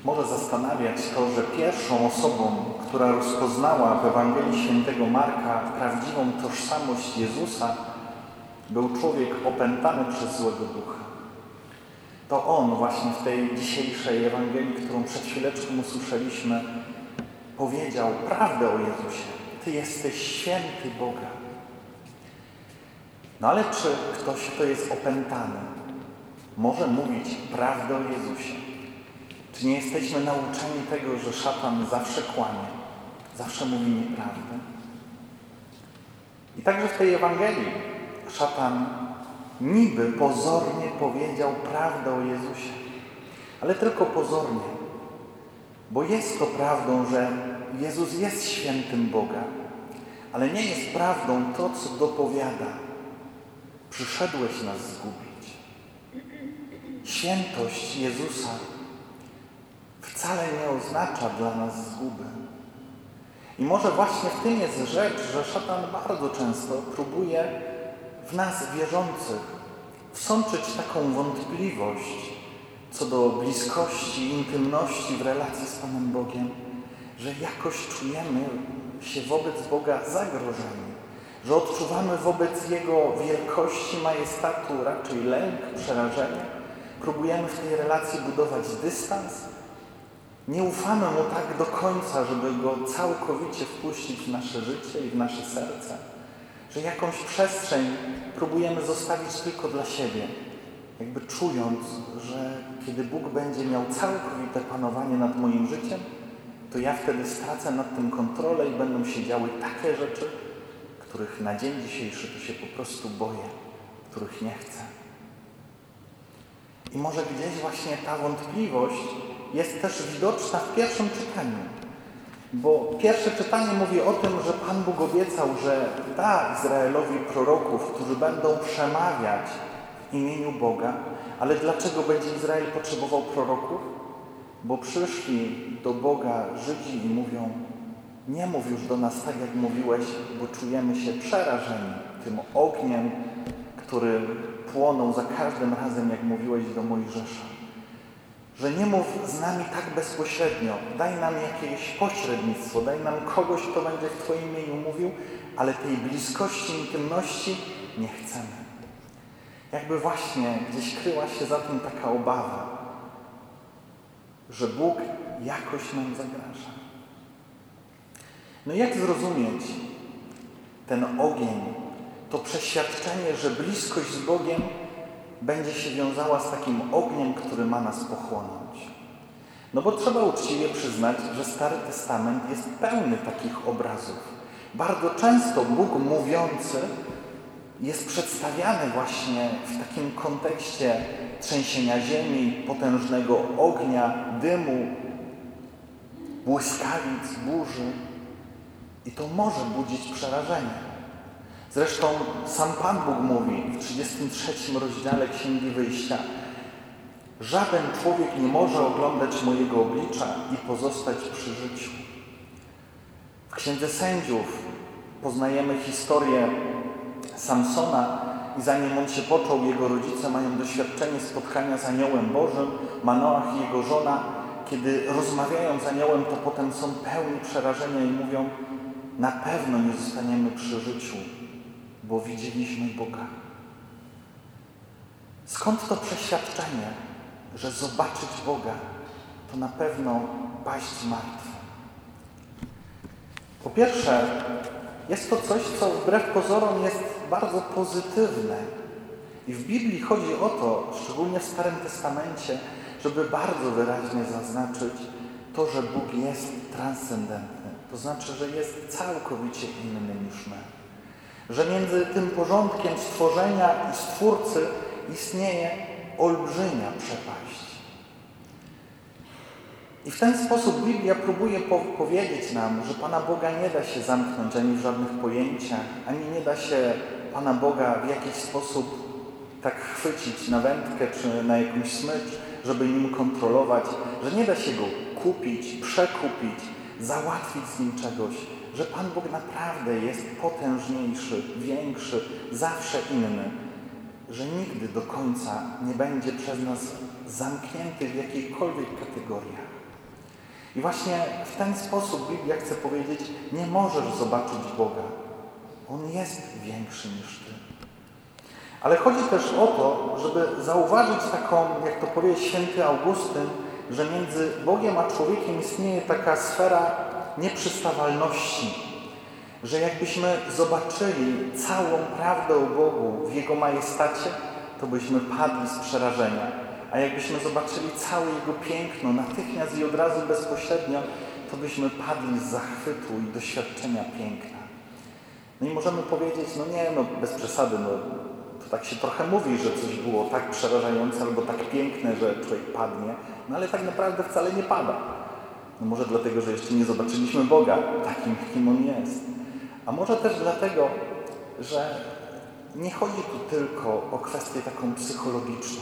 może zastanawiać to, że pierwszą osobą, która rozpoznała w Ewangelii Świętego Marka prawdziwą tożsamość Jezusa, był człowiek opętany przez złego ducha. To on właśnie w tej dzisiejszej Ewangelii, którą przed chwileczką usłyszeliśmy, powiedział prawdę o Jezusie. Ty jesteś święty Boga. No ale czy ktoś, kto jest opętany, może mówić prawdę o Jezusie? Czy nie jesteśmy nauczeni tego, że szatan zawsze kłamie, zawsze mówi nieprawdę? I także w tej Ewangelii szatan niby pozornie powiedział prawdę o Jezusie, ale tylko pozornie, bo jest to prawdą, że Jezus jest świętym Boga, ale nie jest prawdą to, co dopowiada. Przyszedłeś nas zgubić. Świętość Jezusa wcale nie oznacza dla nas zguby. I może właśnie w tym jest rzecz, że szatan bardzo często próbuje w nas wierzących wsączyć taką wątpliwość co do bliskości, intymności w relacji z Panem Bogiem, że jakoś czujemy się wobec Boga zagrożeni, że odczuwamy wobec Jego wielkości, majestatu raczej lęk, przerażenie. Próbujemy w tej relacji budować dystans. Nie ufamy Mu tak do końca, żeby Go całkowicie wpuścić w nasze życie i w nasze serce, że jakąś przestrzeń próbujemy zostawić tylko dla siebie, jakby czując, że kiedy Bóg będzie miał całkowite panowanie nad moim życiem, to ja wtedy stracę nad tym kontrolę i będą się działy takie rzeczy, których na dzień dzisiejszy to się po prostu boję, których nie chcę. I może gdzieś właśnie ta wątpliwość jest też widoczna w pierwszym czytaniu. Bo pierwsze czytanie mówi o tym, że Pan Bóg obiecał, że da Izraelowi proroków, którzy będą przemawiać w imieniu Boga. Ale dlaczego będzie Izrael potrzebował proroków? Bo przyszli do Boga Żydzi i mówią: nie mów już do nas tak, jak mówiłeś, bo czujemy się przerażeni tym ogniem, który płonął za każdym razem, jak mówiłeś do Mojżesza. Że nie mów z nami tak bezpośrednio, daj nam jakieś pośrednictwo, daj nam kogoś, kto będzie w Twoim imieniu mówił, ale tej bliskości, intymności nie chcemy. Jakby właśnie gdzieś kryła się za tym taka obawa, że Bóg jakoś nam zagraża. No jak zrozumieć ten ogień, to przeświadczenie, że bliskość z Bogiem będzie się wiązała z takim ogniem, który ma nas pochłonąć? No bo trzeba uczciwie przyznać, że Stary Testament jest pełny takich obrazów. Bardzo często Bóg mówiący jest przedstawiany właśnie w takim kontekście trzęsienia ziemi, potężnego ognia, dymu, błyskawic, burzy. I to może budzić przerażenie. Zresztą sam Pan Bóg mówi w 33 rozdziale Księgi Wyjścia: żaden człowiek nie może oglądać mojego oblicza i pozostać przy życiu. W Księdze Sędziów poznajemy historię Samsona i zanim on się począł, jego rodzice mają doświadczenie spotkania z aniołem Bożym, Manoach i jego żona. Kiedy rozmawiają z aniołem, to potem są pełni przerażenia i mówią: na pewno nie zostaniemy przy życiu, bo widzieliśmy Boga. Skąd to przeświadczenie, że zobaczyć Boga to na pewno paść martwy? Po pierwsze, jest to coś, co wbrew pozorom jest bardzo pozytywne. I w Biblii chodzi o to, szczególnie w Starym Testamencie, żeby bardzo wyraźnie zaznaczyć to, że Bóg jest transcendentny. To znaczy, że jest całkowicie inny niż my. Że między tym porządkiem stworzenia i Stwórcy istnieje olbrzymia przepaść. I w ten sposób Biblia próbuje powiedzieć nam, że Pana Boga nie da się zamknąć ani w żadnych pojęciach, ani nie da się Pana Boga w jakiś sposób tak chwycić na wędkę czy na jakąś smycz, żeby nim kontrolować, że nie da się Go kupić, przekupić, załatwić z nim czegoś, że Pan Bóg naprawdę jest potężniejszy, większy, zawsze inny, że nigdy do końca nie będzie przez nas zamknięty w jakichkolwiek kategoriach. I właśnie w ten sposób Biblia chce powiedzieć, nie możesz zobaczyć Boga. On jest większy niż ty. Ale chodzi też o to, żeby zauważyć taką, jak to powie święty Augustyn, że między Bogiem a człowiekiem istnieje taka sfera nieprzystawalności. Że jakbyśmy zobaczyli całą prawdę o Bogu w Jego majestacie, to byśmy padli z przerażenia. A jakbyśmy zobaczyli całe Jego piękno natychmiast i od razu bezpośrednio, to byśmy padli z zachwytu i doświadczenia piękna. No i możemy powiedzieć, bez przesady, to tak się trochę mówi, że coś było tak przerażające albo tak piękne, że człowiek padnie, ale tak naprawdę wcale nie pada. Może dlatego, że jeszcze nie zobaczyliśmy Boga takim, kim On jest. A może też dlatego, że nie chodzi tu tylko o kwestię taką psychologiczną.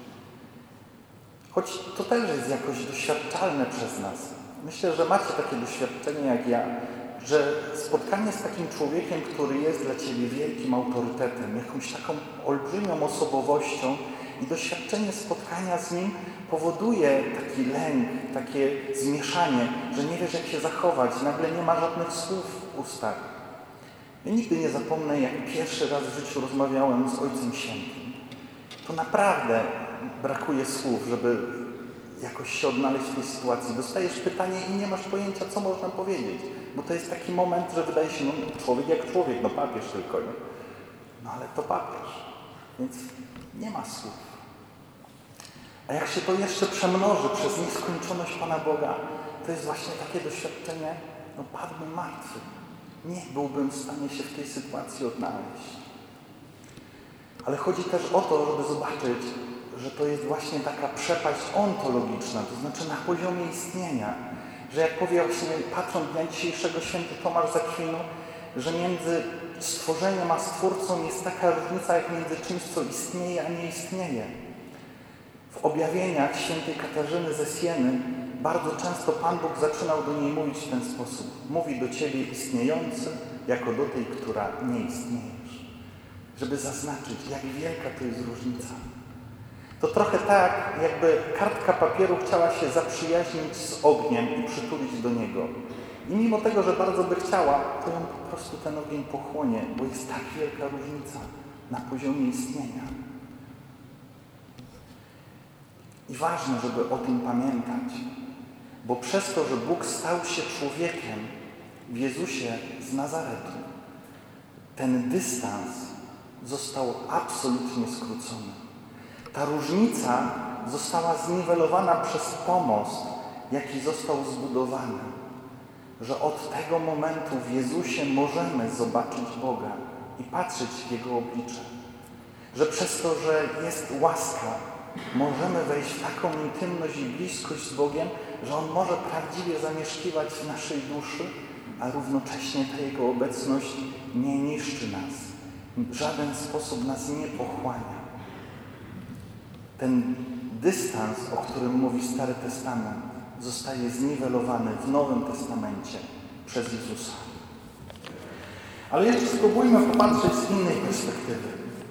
Choć to też jest jakoś doświadczalne przez nas. Myślę, że macie takie doświadczenie jak ja, że spotkanie z takim człowiekiem, który jest dla ciebie wielkim autorytetem, jakąś taką olbrzymią osobowością i doświadczenie spotkania z nim powoduje taki lęk, takie zmieszanie, że nie wiesz, jak się zachować, nagle nie ma żadnych słów w ustach. Ja nigdy nie zapomnę, jak pierwszy raz w życiu rozmawiałem z Ojcem Świętym. To naprawdę brakuje słów, żeby jakoś się odnaleźć w tej sytuacji. Dostajesz pytanie i nie masz pojęcia, co można powiedzieć. Bo to jest taki moment, że wydaje się, człowiek jak człowiek, papież tylko. Ale to papież. Więc nie ma słów. A jak się to jeszcze przemnoży przez nieskończoność Pana Boga, to jest właśnie takie doświadczenie, padłbym martwy. Nie byłbym w stanie się w tej sytuacji odnaleźć. Ale chodzi też o to, żeby zobaczyć, że to jest właśnie taka przepaść ontologiczna, to znaczy na poziomie istnienia. Że jak powie właśnie patron dnia dzisiejszego święty Tomasz z Akwinu, że między stworzeniem a Stwórcą jest taka różnica jak między czymś, co istnieje, a nie istnieje. W objawieniach świętej Katarzyny ze Sieny bardzo często Pan Bóg zaczynał do niej mówić w ten sposób. Mówi do ciebie istniejący, jako do tej, która nie istniejesz. Żeby zaznaczyć, jak wielka to jest różnica. To trochę tak, jakby kartka papieru chciała się zaprzyjaźnić z ogniem i przytulić do niego. I mimo tego, że bardzo by chciała, to ją po prostu ten ogień pochłonie, bo jest tak wielka różnica na poziomie istnienia. I ważne, żeby o tym pamiętać, bo przez to, że Bóg stał się człowiekiem w Jezusie z Nazaretu, ten dystans został absolutnie skrócony. Ta różnica została zniwelowana przez pomost, jaki został zbudowany. Że od tego momentu w Jezusie możemy zobaczyć Boga i patrzeć w Jego oblicze. Że przez to, że jest łaska, możemy wejść w taką intymność i bliskość z Bogiem, że On może prawdziwie zamieszkiwać w naszej duszy, a równocześnie ta Jego obecność nie niszczy nas. W żaden sposób nas nie pochłania. Ten dystans, o którym mówi Stary Testament, zostaje zniwelowany w Nowym Testamencie przez Jezusa. Ale jeszcze spróbujmy popatrzeć z innej perspektywy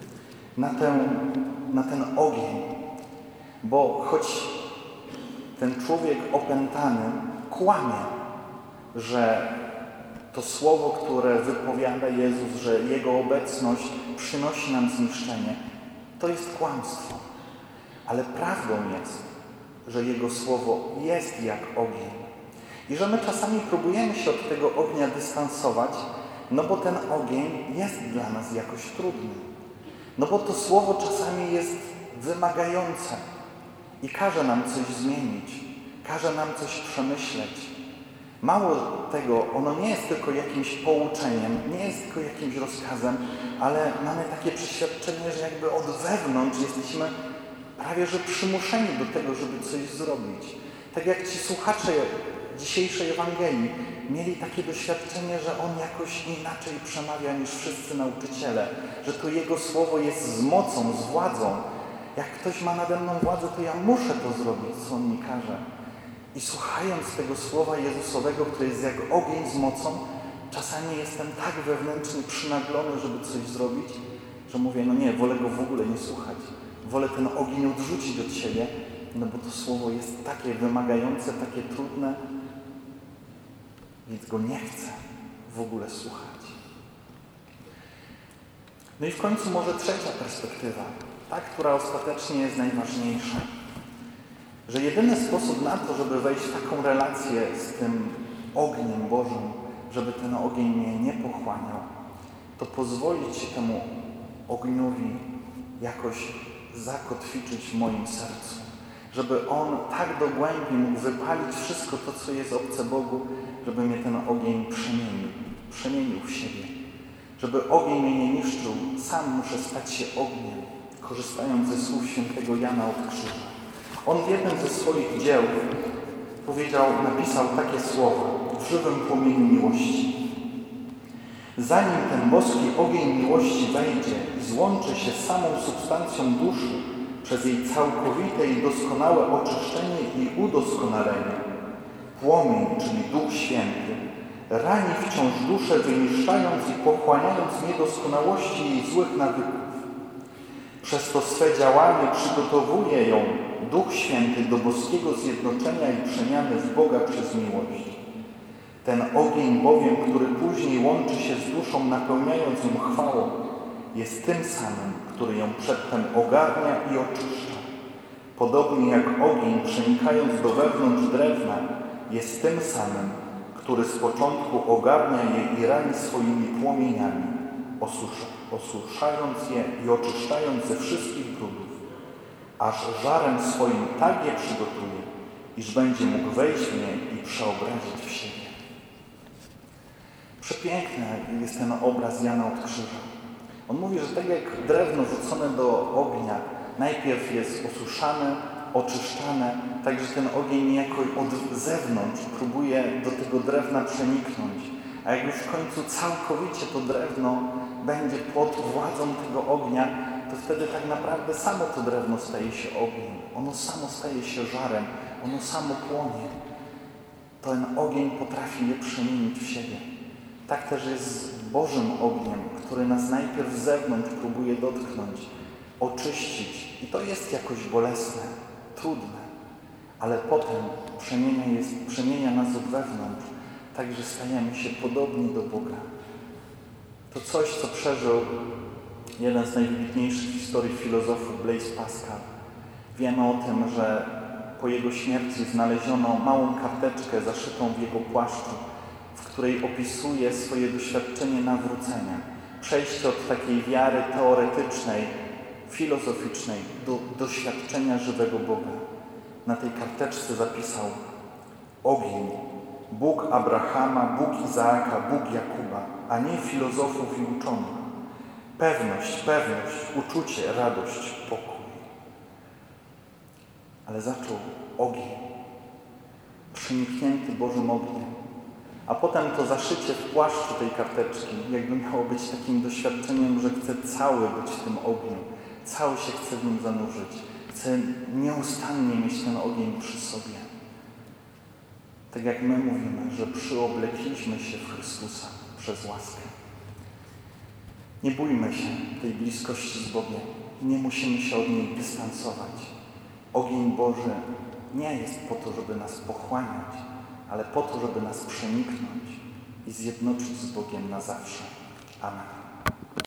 na ten ogień. Bo choć ten człowiek opętany kłamie, że to słowo, które wypowiada Jezus, że Jego obecność przynosi nam zniszczenie, to jest kłamstwo. Ale prawdą jest, że Jego słowo jest jak ogień. I że my czasami próbujemy się od tego ognia dystansować, bo ten ogień jest dla nas jakoś trudny. Bo to słowo czasami jest wymagające i każe nam coś zmienić, każe nam coś przemyśleć. Mało tego, ono nie jest tylko jakimś pouczeniem, nie jest tylko jakimś rozkazem, ale mamy takie przeświadczenie, że jakby od wewnątrz jesteśmy prawie że przymuszeni do tego, żeby coś zrobić. Tak jak ci słuchacze dzisiejszej Ewangelii mieli takie doświadczenie, że On jakoś inaczej przemawia niż wszyscy nauczyciele, że to Jego słowo jest z mocą, z władzą. Jak ktoś ma nade mną władzę, to ja muszę to zrobić, co On mi każe. I słuchając tego słowa Jezusowego, które jest jak ogień z mocą, czasami jestem tak wewnętrznie przynaglony, żeby coś zrobić, że mówię, nie, wolę go w ogóle nie słuchać. Wolę ten ogień odrzucić od siebie, bo to słowo jest takie wymagające, takie trudne, więc go nie chce w ogóle słuchać. No i w końcu może trzecia perspektywa, ta, która ostatecznie jest najważniejsza. Że jedyny sposób na to, żeby wejść w taką relację z tym ogniem Bożym, żeby ten ogień mnie nie pochłaniał, to pozwolić się temu ogniowi jakoś zakotwiczyć w moim sercu. Żeby on tak do głębi mógł wypalić wszystko to, co jest obce Bogu, żeby mnie ten ogień przemienił w siebie. Żeby ogień mnie nie niszczył, sam muszę stać się ogniem, korzystając ze słów świętego Jana od Krzyża. On w jednym ze swoich dzieł napisał takie słowa w żywym płomieniu miłości. Zanim ten boski ogień miłości wejdzie i złączy się z samą substancją duszy przez jej całkowite i doskonałe oczyszczenie i udoskonalenie, płomień, czyli Duch Święty, rani wciąż duszę, wyniszczając i pochłaniając niedoskonałości jej złych nawyków. Przez to swe działanie przygotowuje ją Duch Święty do boskiego zjednoczenia i przemiany w Boga przez miłość. Ten ogień bowiem, który później łączy się z duszą, napełniając ją chwałą, jest tym samym, który ją przedtem ogarnia i oczyszcza. Podobnie jak ogień, przenikając do wewnątrz drewna, jest tym samym, który z początku ogarnia je i rani swoimi płomieniami, osuszając je i oczyszczając ze wszystkich brudów, aż żarem swoim tak je przygotuje, iż będzie mógł wejść w nie i przeobrazić w siebie. Przepiękny jest ten obraz Jana od Krzyża. On mówi, że tak jak drewno rzucone do ognia najpierw jest osuszane, oczyszczane, tak że ten ogień niejako od zewnątrz próbuje do tego drewna przeniknąć. A jak już w końcu całkowicie to drewno będzie pod władzą tego ognia, to wtedy tak naprawdę samo to drewno staje się ogniem. Ono samo staje się żarem, ono samo płonie. Ten ogień potrafi je przemienić w siebie. Tak też jest z Bożym ogniem, który nas najpierw z zewnątrz próbuje dotknąć, oczyścić. I to jest jakoś bolesne, trudne, ale potem przemienia nas od wewnątrz, tak że stajemy się podobni do Boga. To coś, co przeżył jeden z najwybitniejszych w historii filozofów, Blaise Pascal. Wiemy o tym, że po jego śmierci znaleziono małą karteczkę zaszytą w jego płaszczu, w której opisuje swoje doświadczenie nawrócenia. Przejście od takiej wiary teoretycznej, filozoficznej do doświadczenia żywego Boga. Na tej karteczce zapisał: ogień, Bóg Abrahama, Bóg Izaaka, Bóg Jakuba, a nie filozofów i uczonych. Pewność, uczucie, radość, pokój. Ale zaczął ogień, przeniknięty Bożym ogniem. A potem to zaszycie w płaszczu tej karteczki jakby miało być takim doświadczeniem, że chce cały być w tym ogniu. Cały się chce w nim zanurzyć. Chce nieustannie mieć ten ogień przy sobie. Tak jak my mówimy, że przyoblekliśmy się w Chrystusa przez łaskę. Nie bójmy się tej bliskości z Bogiem. Nie musimy się od niej dystansować. Ogień Boży nie jest po to, żeby nas pochłaniać, ale po to, żeby nas przeniknąć i zjednoczyć z Bogiem na zawsze. Amen.